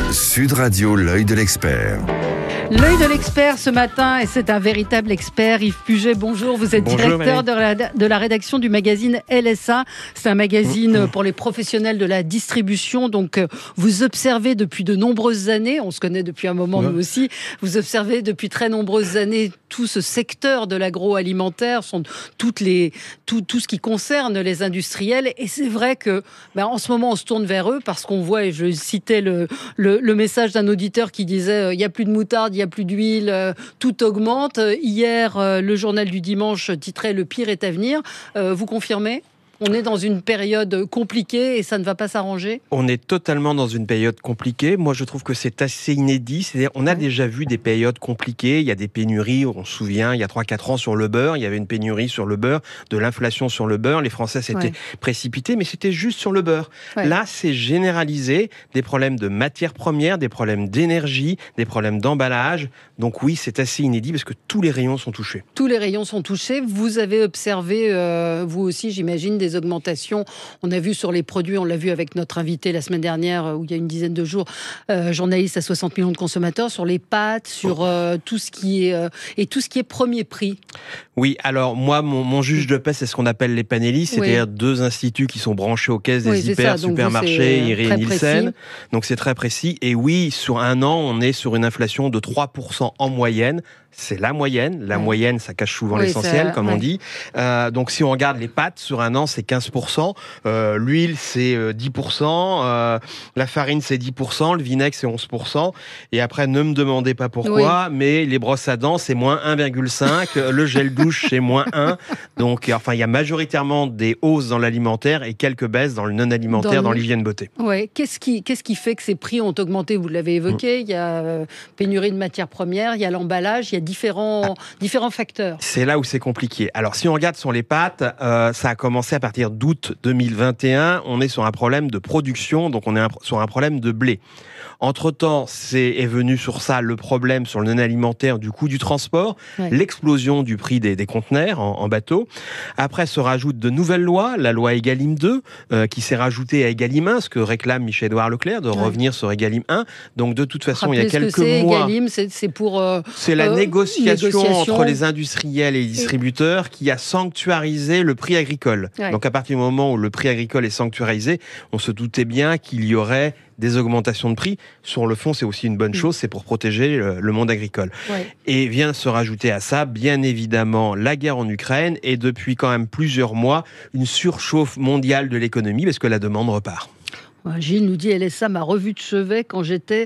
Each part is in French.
Sud Radio, l'œil de l'expert. L'œil de l'expert ce matin, et c'est un véritable expert. Yves Puget, bonjour. Vous êtes directeur de la rédaction du magazine LSA. C'est un magazine pour les professionnels de la distribution. Donc, vous observez depuis de nombreuses années, on se connaît depuis un moment nous aussi, vous observez depuis très nombreuses années tout ce secteur de l'agroalimentaire, tout ce qui concerne les industriels. Et c'est vrai que, en ce moment, on se tourne vers eux parce qu'on voit, et je citais le message d'un auditeur qui disait il n'y a plus de moutarde, il n'y a plus d'huile, tout augmente. Hier, le journal du dimanche titrait « Le pire est à venir ». Vous confirmez ? On est dans une période compliquée et ça ne va pas s'arranger ? On est totalement dans une période compliquée. Moi, je trouve que c'est assez inédit. C'est-à-dire, on a déjà vu des périodes compliquées. Il y a des pénuries, on se souvient, il y a 3-4 ans sur le beurre, il y avait une pénurie sur le beurre, de l'inflation sur le beurre. Les Français s'étaient précipités, mais c'était juste sur le beurre. Là, c'est généralisé. Des problèmes de matières premières, des problèmes d'énergie, des problèmes d'emballage. Donc oui, c'est assez inédit parce que tous les rayons sont touchés. Tous les rayons sont touchés. Vous avez observé, vous aussi, j'imagine, des augmentations. On a vu sur les produits, on l'a vu avec notre invité la semaine dernière, où il y a une dizaine de jours, journaliste à 60 millions de consommateurs, sur les pâtes, sur tout ce qui est premier prix. Oui, alors moi, mon juge de paix, c'est ce qu'on appelle les panélistes, c'est-à-dire deux instituts qui sont branchés aux caisses des supermarchés, IRI et Nielsen. Donc c'est très précis. Et oui, sur un an, on est sur une inflation de 3% en moyenne. C'est la moyenne. La moyenne, ça cache souvent l'essentiel, comme on dit. Donc, si on regarde les pâtes, sur un an, c'est 15%. L'huile, c'est 10%. La farine, c'est 10%. Le vinaigre, c'est 11%. Et après, ne me demandez pas pourquoi, mais les brosses à dents, c'est moins 1,5. Le gel douche, c'est moins 1. Donc, enfin, il y a majoritairement des hausses dans l'alimentaire et quelques baisses dans le non-alimentaire, dans l'hygiène beauté. Oui. Qu'est-ce qui fait que ces prix ont augmenté ? Vous l'avez évoqué, il y a pénurie de matières premières, il y a l'emballage, il y a différents facteurs. C'est là où c'est compliqué. Alors, si on regarde sur les pâtes, ça a commencé à partir d'août 2021. On est sur un problème de production, donc on est sur un problème de blé. Entre-temps, est venu sur ça le problème sur le non-alimentaire du coût du transport, l'explosion du prix des conteneurs en bateau. Après, se rajoutent de nouvelles lois, la loi Egalim 2, qui s'est rajoutée à Egalim 1, ce que réclame Michel-Édouard Leclerc, de revenir sur Egalim 1. Donc, de toute façon, il y a quelques mois... Egalim, c'est pour... c'est la négociation entre les industriels et les distributeurs qui a sanctuarisé le prix agricole. Donc, à partir du moment où le prix agricole est sanctuarisé, on se doutait bien qu'il y aurait des augmentations de prix. Sur le fond, c'est aussi une bonne chose, c'est pour protéger le monde agricole. Et vient se rajouter à ça, bien évidemment, la guerre en Ukraine et depuis quand même plusieurs mois, une surchauffe mondiale de l'économie parce que la demande repart. Gilles nous dit LSA, ma revue de chevet quand j'étais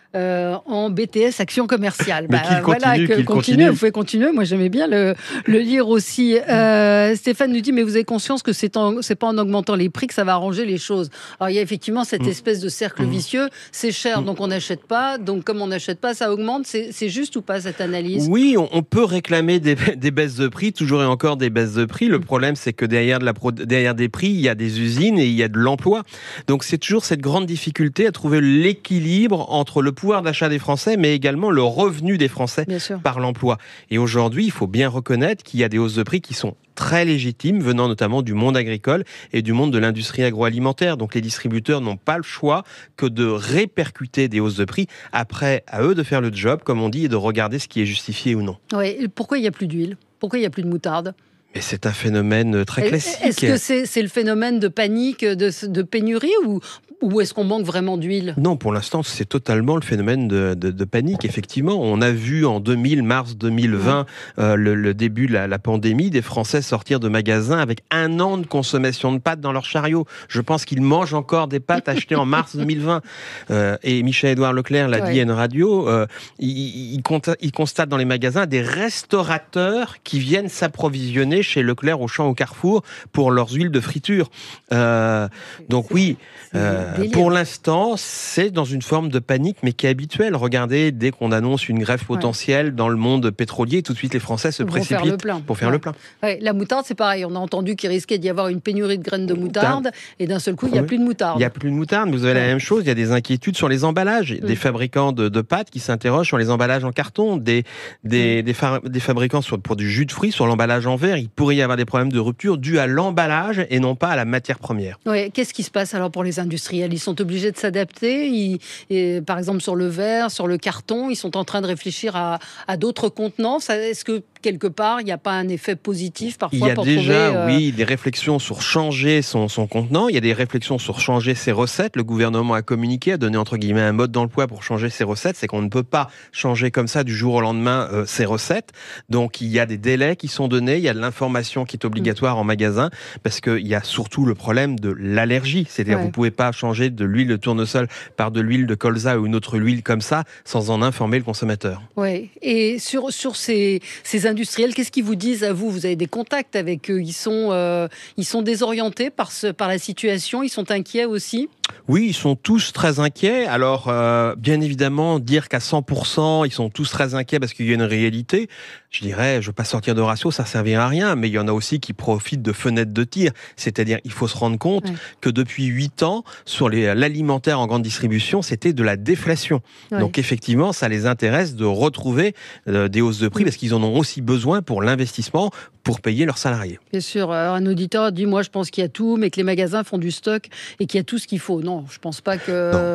en BTS Action Commerciale. Mais qu'il continue. Vous pouvez continuer. Moi, j'aimais bien le lire aussi. Stéphane nous dit, mais vous avez conscience que c'est pas en augmentant les prix que ça va arranger les choses. Alors, il y a effectivement cette espèce de cercle vicieux. C'est cher, donc on n'achète pas. Donc, comme on n'achète pas, ça augmente. C'est juste ou pas cette analyse ? Oui, on peut réclamer des baisses de prix, toujours et encore des baisses de prix. Le problème, c'est que derrière des prix, il y a des usines et il y a de l'emploi. Donc, c'est toujours cette grande difficulté à trouver l'équilibre entre le pouvoir d'achat des Français, mais également le revenu des Français par l'emploi. Et aujourd'hui, il faut bien reconnaître qu'il y a des hausses de prix qui sont très légitimes, venant notamment du monde agricole et du monde de l'industrie agroalimentaire. Donc les distributeurs n'ont pas le choix que de répercuter des hausses de prix. Après, à eux de faire le job, comme on dit, et de regarder ce qui est justifié ou non. Oui. Pourquoi il n'y a plus d'huile ? Pourquoi il n'y a plus de moutarde ? Et c'est un phénomène très classique. Est-ce que c'est le phénomène de panique, de pénurie ou est-ce qu'on manque vraiment d'huile ? Non, pour l'instant, c'est totalement le phénomène de panique, effectivement. On a vu en mars 2020, le début de la pandémie, des Français sortir de magasins avec 1 an de consommation de pâtes dans leur chariot. Je pense qu'ils mangent encore des pâtes achetées en mars 2020. Et Michel-Édouard Leclerc l'a dit à une radio, il constate dans les magasins des restaurateurs qui viennent s'approvisionner chez Leclerc, Auchan, au Carrefour pour leurs huiles de friture. Donc oui, pour l'instant, c'est dans une forme de panique, mais qui est habituelle. Regardez, dès qu'on annonce une grève potentielle dans le monde pétrolier, tout de suite les Français se précipitent pour faire le plein. La moutarde, c'est pareil. On a entendu qu'il risquait d'y avoir une pénurie de graines de moutarde, et d'un seul coup, il n'y a plus de moutarde. Il n'y a plus de moutarde, mais vous avez la même chose. Il y a des inquiétudes sur les emballages. Des fabricants de pâtes qui s'interrogent sur les emballages en carton, des fabricants pour du jus de fruits sur l'emballage en verre. Ils pourrait y avoir des problèmes de rupture dus à l'emballage et non pas à la matière première. Ouais. Qu'est-ce qui se passe alors pour les industriels? Ils sont obligés de s'adapter. Par exemple, sur le verre, sur le carton, ils sont en train de réfléchir à d'autres contenants. Est-ce que quelque part, il n'y a pas un effet positif parfois pour trouver... Il y a déjà, oui, des réflexions sur changer son contenant. Il y a des réflexions sur changer ses recettes. Le gouvernement a communiqué, a donné entre guillemets un mode d'emploi pour changer ses recettes. C'est qu'on ne peut pas changer comme ça du jour au lendemain ses recettes. Donc il y a des délais qui sont donnés. Il y a de l'information qui est obligatoire en magasin parce qu'il y a surtout le problème de l'allergie. C'est-à-dire vous ne pouvez pas changer de l'huile de tournesol par de l'huile de colza ou une autre huile comme ça sans en informer le consommateur. Oui. Et sur ces industriels, qu'est-ce qu'ils vous disent à vous? Vous avez des contacts avec eux. Ils sont désorientés par la situation. Ils sont inquiets aussi. Oui, ils sont tous très inquiets. Alors, bien évidemment, dire qu'à 100%, ils sont tous très inquiets parce qu'il y a une réalité, je dirais, je ne veux pas sortir de ratio, ça ne servira à rien, mais il y en a aussi qui profitent de fenêtres de tir. C'est-à-dire, il faut se rendre compte que depuis 8 ans, sur l'alimentaire en grande distribution, c'était de la déflation. Donc, effectivement, ça les intéresse de retrouver des hausses de prix parce qu'ils en ont aussi besoin pour l'investissement, pour payer leurs salariés. Bien sûr, un auditeur dit, moi je pense qu'il y a tout, mais que les magasins font du stock et qu'il y a tout ce qu'il faut. Non, je pense pas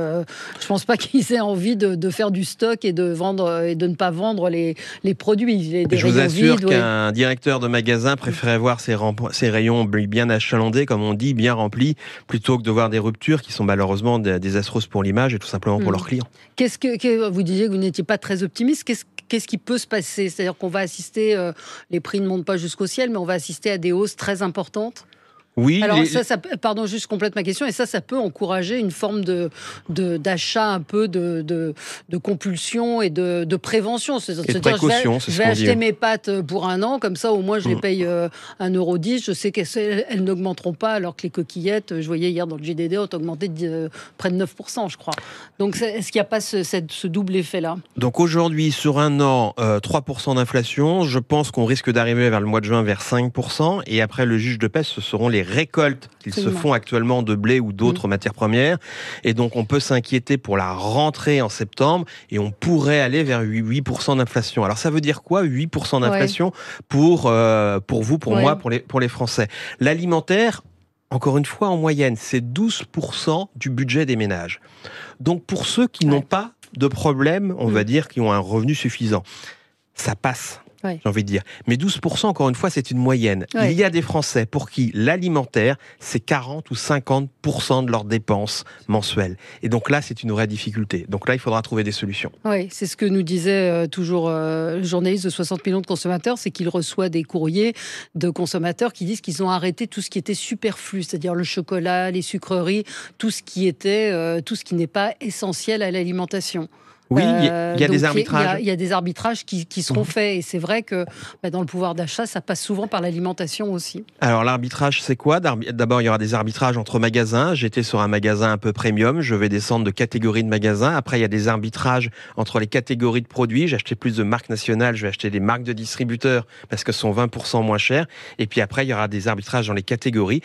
qu'ils aient envie de faire du stock et de vendre et de ne pas vendre les produits. Je vous assure qu'un directeur de magasin préférait voir ses rayons bien achalandés, comme on dit, bien remplis, plutôt que de voir des ruptures qui sont malheureusement désastreuses pour l'image et tout simplement pour leurs clients. Vous disiez que vous n'étiez pas très optimiste. Qu'est-ce qui peut se passer? C'est-à-dire qu'on va assister, les prix ne montent pas jusqu'au ciel, mais on va assister à des hausses très importantes? Oui. Alors, pardon, juste complète ma question. Et ça peut encourager une forme d'achat un peu de compulsion et de prévention. C'est-à-dire, de précaution, je vais acheter mes pâtes pour 1 an, comme ça, au moins, je les paye 1,10 €. Je sais qu'elles n'augmenteront pas, alors que les coquillettes, je voyais hier dans le JDD, ont augmenté près de 9%, je crois. Donc, est-ce qu'il n'y a pas ce double effet-là? Donc, aujourd'hui, sur 1 an, 3% d'inflation. Je pense qu'on risque d'arriver vers le mois de juin vers 5%. Et après, le juge de paix, ce seront les récoltes qu'ils se font actuellement de blé ou d'autres matières premières. Et donc, on peut s'inquiéter pour la rentrée en septembre et on pourrait aller vers 8% d'inflation. Alors, ça veut dire quoi, 8% d'inflation pour vous, pour moi, pour les Français? L'alimentaire, encore une fois, en moyenne, c'est 12% du budget des ménages. Donc, pour ceux qui n'ont pas de problème, on va dire, qui ont un revenu suffisant, ça passe. J'ai envie de dire. Mais 12%, encore une fois, c'est une moyenne. Il y a des Français pour qui l'alimentaire, c'est 40 ou 50% de leurs dépenses mensuelles. Et donc là, c'est une vraie difficulté. Donc là, il faudra trouver des solutions. Oui, c'est ce que nous disait toujours le journaliste de 60 millions de consommateurs, c'est qu'il reçoit des courriers de consommateurs qui disent qu'ils ont arrêté tout ce qui était superflu, c'est-à-dire le chocolat, les sucreries, tout ce qui n'est pas essentiel à l'alimentation. Oui, il y a des arbitrages. Il y a des arbitrages qui seront faits. Et c'est vrai que dans le pouvoir d'achat, ça passe souvent par l'alimentation aussi. Alors, l'arbitrage, c'est quoi? D'abord, il y aura des arbitrages entre magasins. J'étais sur un magasin un peu premium. Je vais descendre de catégorie de magasins. Après, il y a des arbitrages entre les catégories de produits. J'ai acheté plus de marques nationales. Je vais acheter des marques de distributeurs parce que ce sont 20% moins chères. Et puis après, il y aura des arbitrages dans les catégories.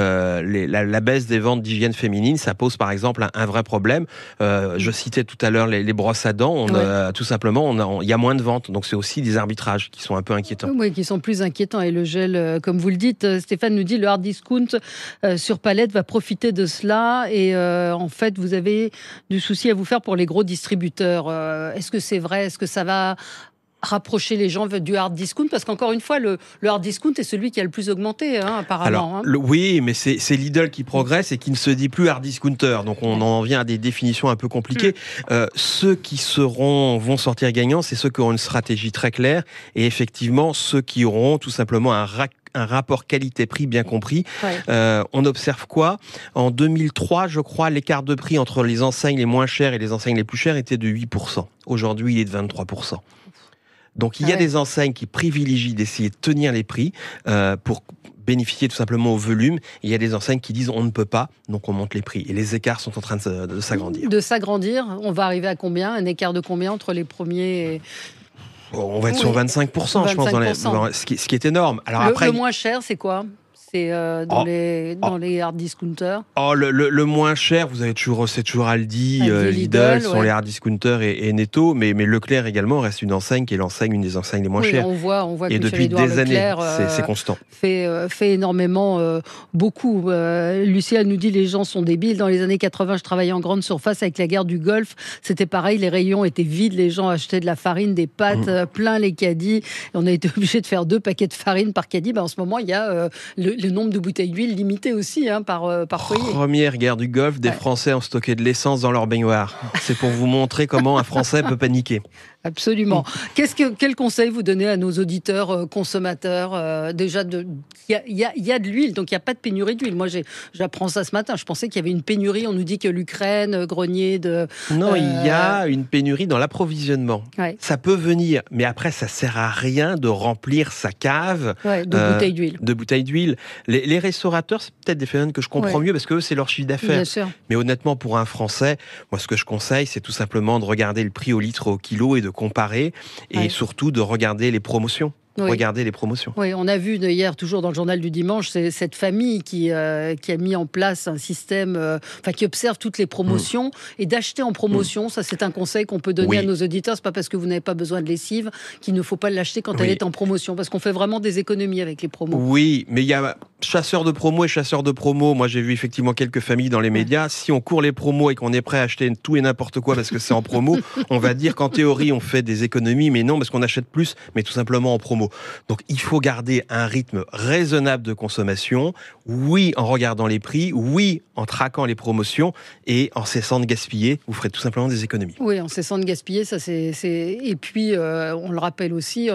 La baisse des ventes d'hygiène féminine, ça pose par exemple un vrai problème. Je citais tout à l'heure les brosses à dents, tout simplement, il y a moins de ventes. Donc, c'est aussi des arbitrages qui sont un peu inquiétants. Oui, qui sont plus inquiétants. Et le gel, comme vous le dites, Stéphane nous dit, le hard discount sur palette va profiter de cela. Et en fait, vous avez du souci à vous faire pour les gros distributeurs. Est-ce que c'est vrai? Est-ce que ça va rapprocher les gens du hard discount? Parce qu'encore une fois, le hard discount est celui qui a le plus augmenté, apparemment. Oui, mais c'est Lidl qui progresse et qui ne se dit plus hard discounter. Donc, on en vient à des définitions un peu compliquées. Ceux qui vont sortir gagnants, c'est ceux qui auront une stratégie très claire. Et effectivement, ceux qui auront tout simplement un rapport qualité-prix bien compris. On observe quoi? En 2003, je crois, l'écart de prix entre les enseignes les moins chères et les enseignes les plus chères était de 8%. Aujourd'hui, il est de 23%. Donc, il y a des enseignes qui privilégient d'essayer de tenir les prix pour bénéficier tout simplement au volume. Et il y a des enseignes qui disent on ne peut pas, donc on monte les prix. Et les écarts sont en train de s'agrandir. De s'agrandir, on va arriver à combien? Un écart de combien entre les premiers et... On va être sur 25%, je pense, ce qui est énorme. Alors après, le moins cher, c'est quoi? acheter dans les hard discounters? Le moins cher, c'est toujours Aldi, Lidl sont les hard discounters et Netto, mais Leclerc également reste une enseigne qui est une des enseignes les moins chères. On voit que et depuis des années, c'est constant. Fait énormément, beaucoup. Lucie, elle nous dit les gens sont débiles. Dans les années 80, je travaillais en grande surface avec la guerre du Golfe. C'était pareil, les rayons étaient vides, les gens achetaient de la farine, des pâtes, plein les caddies. On a été obligé de faire 2 paquets de farine par caddie. En ce moment, il y a le nombre de bouteilles d'huile limité aussi par foyer. Première guerre du Golfe, des Français ont stocké de l'essence dans leur baignoire. C'est pour vous montrer comment un Français peut paniquer. Absolument. Quel conseil vous donnez à nos auditeurs consommateurs? Déjà, il y a de l'huile, donc il n'y a pas de pénurie d'huile. Moi, j'apprends ça ce matin. Je pensais qu'il y avait une pénurie. On nous dit que l'Ukraine, grenier de... Non, il y a une pénurie dans l'approvisionnement. Ouais. Ça peut venir, mais après, ça sert à rien de remplir sa cave de bouteilles d'huile. Les restaurateurs, c'est peut-être des phénomènes que je comprends mieux parce que eux, c'est leur chiffre d'affaires. Bien sûr. Mais honnêtement, pour un Français, moi, ce que je conseille, c'est tout simplement de regarder le prix au litre, au kilo et de comparer et surtout de regarder les promotions. Regardez les promotions. Oui, on a vu hier, toujours dans le journal du dimanche, c'est cette famille qui a mis en place un système, qui observe toutes les promotions et d'acheter en promotion. Ça, c'est un conseil qu'on peut donner à nos auditeurs. C'est pas parce que vous n'avez pas besoin de lessive qu'il ne faut pas l'acheter quand elle est en promotion, parce qu'on fait vraiment des économies avec les promos. Oui, mais il y a chasseurs de promos et chasseurs de promos. Moi, j'ai vu effectivement quelques familles dans les médias. Si on court les promos et qu'on est prêt à acheter tout et n'importe quoi parce que c'est en promo, on va dire qu'en théorie, on fait des économies, mais non, parce qu'on achète plus, mais tout simplement en promo. Donc il faut garder un rythme raisonnable de consommation, oui en regardant les prix, oui en traquant les promotions et en cessant de gaspiller, vous ferez tout simplement des économies. Oui, en cessant de gaspiller, ça c'est... Et puis on le rappelle aussi,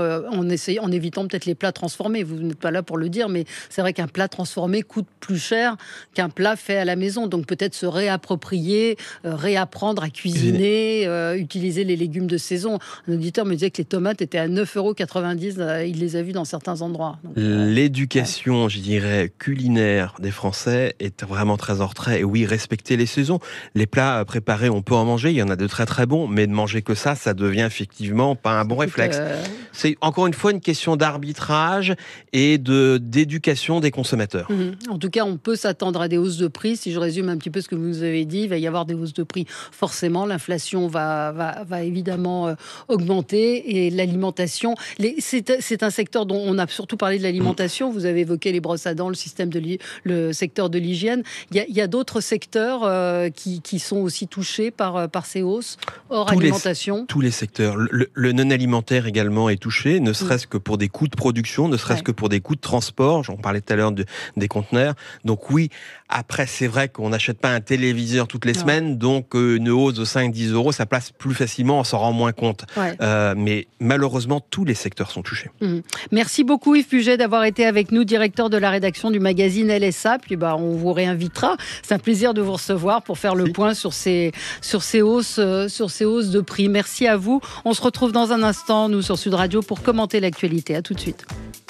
en évitant peut-être les plats transformés. Vous n'êtes pas là pour le dire, mais c'est vrai qu'un plat transformé coûte plus cher qu'un plat fait à la maison. Donc peut-être se réapproprier, réapprendre à cuisiner, utiliser les légumes de saison. Un auditeur me disait que les tomates étaient à 9,90 €. Il les a vus dans certains endroits. Donc, l'éducation, je dirais, culinaire des Français est vraiment très en retrait. Et oui, respecter les saisons. Les plats préparés, on peut en manger. Il y en a de très très bons, mais de manger que ça devient effectivement pas un bon réflexe. C'est encore une fois une question d'arbitrage et d'éducation des consommateurs. En tout cas, on peut s'attendre à des hausses de prix. Si je résume un petit peu ce que vous nous avez dit, il va y avoir des hausses de prix. Forcément, l'inflation va évidemment augmenter et l'alimentation. C'est un secteur dont on a surtout parlé de l'alimentation. Vous avez évoqué les brosses à dents, le secteur de l'hygiène. Il y a d'autres secteurs qui sont aussi touchés par ces hausses, hors alimentation. Tous les secteurs. Le non-alimentaire également est touché, ne serait-ce que pour des coûts de production, ne serait-ce que pour des coûts de transport. J'en parlais tout à l'heure des conteneurs. Donc oui, après, c'est vrai qu'on n'achète pas un téléviseur toutes les semaines, donc une hausse de 5-10 €, ça passe plus facilement, on s'en rend moins compte. Mais malheureusement, tous les secteurs sont touchés. Merci beaucoup Yves Puget d'avoir été avec nous, directeur de la rédaction du magazine LSA. Puis on vous réinvitera. C'est un plaisir de vous recevoir pour faire le point sur ces hausses de prix. Merci à vous. On se retrouve dans un instant, nous, sur Sud Radio, pour commenter l'actualité. À tout de suite.